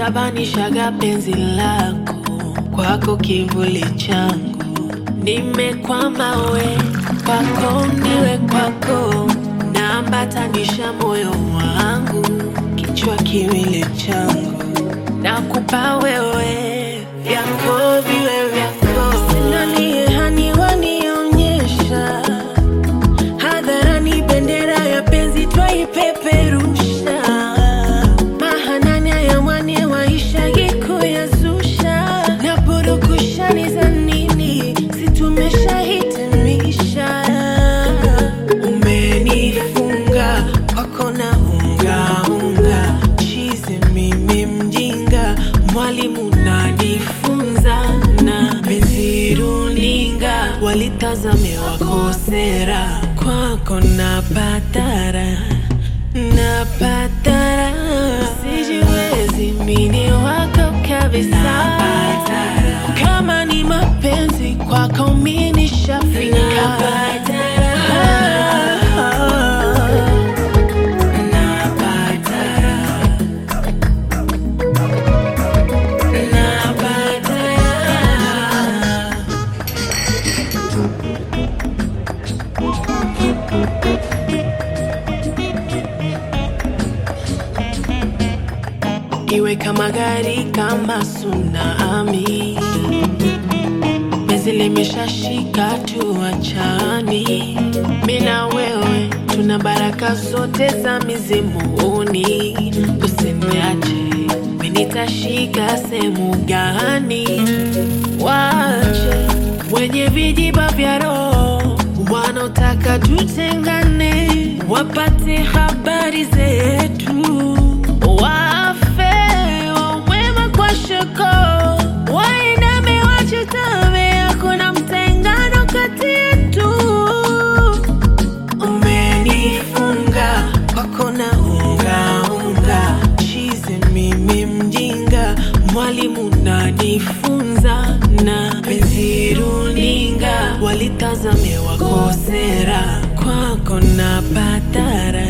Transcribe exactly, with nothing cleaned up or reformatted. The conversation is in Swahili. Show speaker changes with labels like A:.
A: Kabanishaga penzi lako, kwako kivuli changu. Nimekwama we, kwako niwe kwako. Naambatanisha moyo wangu, kichwa kiwili changu. Nakupa wewe, vyako viwe vyako. Sina niye hani wanionyesha, hadharani bendera ya penzi twaipeperusha. Mahanani ya mwane waisha giku ya zusha. Na purukushani za nini, situmesha hitimisha. Umenifunga, kwako na unga unga. Chizi mimi mjinga, mwalimu nanifunza. Na penzi runinga, walitazame wakosera. Kwako na patara, na patara. Sijiwezi mini wako kabisa. Kama ni mapenzi kwako mini shafika. Iwe kama gari kama tsunami, penzi limeshashika tuachani. Mina wewe tuna baraka zote za mizimuni. Usiniache, mimi nitashika sehemu gani? Wache wenye vijiba vya roho, wanaotaka tutengane, wapate habari zetu. Wafe wawema kwa shoko, wainame wachutame, hakuna mtengano kati yetu. Umenifunga, kwako na unga unga. Chizi mimi mjinga, mwalimu nanifunza. Na penzi runinga, walitazame wakosera. Kwako na patara,